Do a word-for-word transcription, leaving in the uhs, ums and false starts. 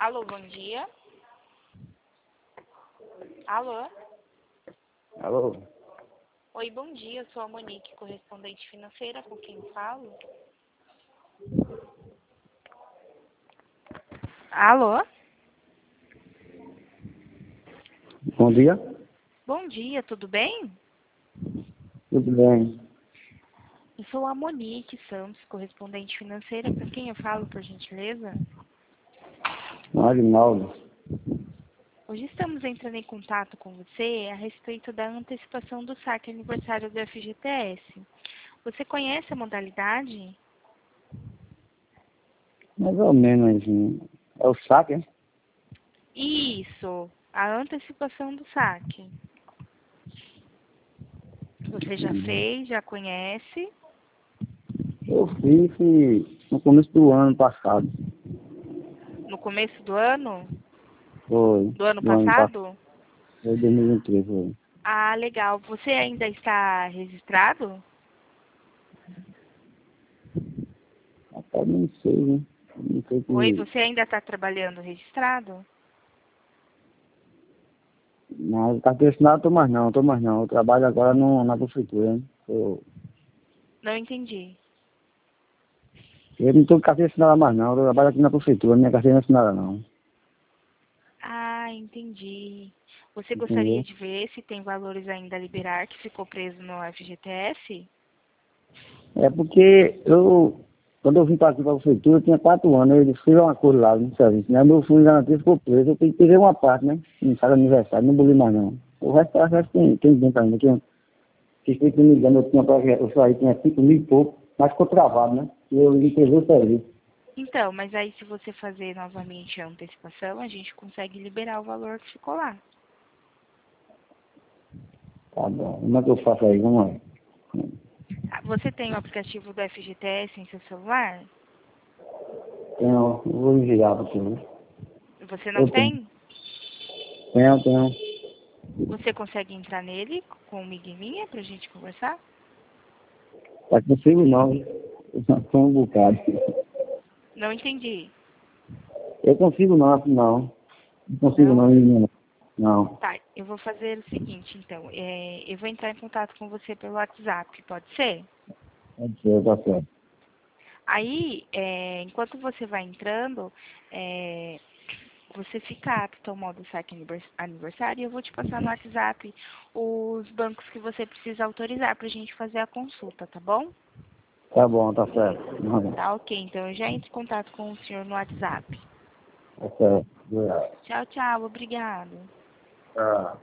Alô, bom dia. Alô? Alô? Oi, bom dia. Eu sou a Monique, correspondente financeira. Com quem falo? Alô? Bom dia. Bom dia, tudo bem? Tudo bem? Eu sou a Monique Santos, correspondente financeira. Com quem eu falo, por gentileza? Agnaldo. Hoje estamos entrando em contato com você a respeito da antecipação do saque aniversário do F G T S. Você conhece a modalidade? Mais ou menos. hein? É o saque, hein? Isso, a antecipação do saque. Você já fez, já conhece? Eu fiz e no começo do ano passado. No começo do ano? Foi. Do ano Do ano passado. passado? Foi dois mil e vinte e três, foi. Ah, legal. Você ainda está registrado? Até não sei, né? Não sei Oi, que... você ainda está trabalhando registrado? Mas carteira assinada eu tô mais não, tô mais não. Eu trabalho agora no, na prefeitura, hein? Eu, Não entendi. eu não tô com carteira assinada mais não. Eu trabalho aqui na prefeitura, minha carteira não é assinada não. Ah, entendi. Você gostaria Entendeu? de ver se tem valores ainda a liberar que ficou preso no F G T S? É porque eu, quando eu vim para aqui para a prefeitura, eu tinha quatro anos, eu fiz uma coisa lá no serviço, né? Meu filho já ficou preso, eu peguei uma parte, né? Em cada aniversário, não boli mais não. O resto eu acho que tem, tem tempo ainda, que que se não me engano, eu tinha pra- eu saí, tinha cinco mil e pouco, mas ficou travado, né? E eu entreguei o serviço. Então, mas aí se você fazer novamente a antecipação, a gente consegue liberar o valor que ficou lá. Tá bom. Como é que eu faço aí? Vamos lá. Ah, você tem o aplicativo do F G T S em seu celular? Tenho, eu vou enviar para você, né? Você não Eu tenho. tem? Tenho, tenho. Você consegue entrar nele com uma minha pra gente conversar? Tá consigo não, eu já tô um bocado. Não entendi. Eu consigo não, assim não. Não consigo Não? não, menina. Não. Tá, eu vou fazer o seguinte, então. É, eu vou entrar em contato com você pelo WhatsApp, pode ser? Pode ser, tá certo. Aí, é, enquanto você vai entrando, é, você fica apto ao modo saque anivers- aniversário e eu vou te passar no WhatsApp os bancos que você precisa autorizar pra gente fazer a consulta, tá bom? Tá bom, tá certo. Não, Tá ok, então eu já entro em contato com o senhor no WhatsApp. tá certo. Obrigado. Tchau, tchau, obrigado. Ah.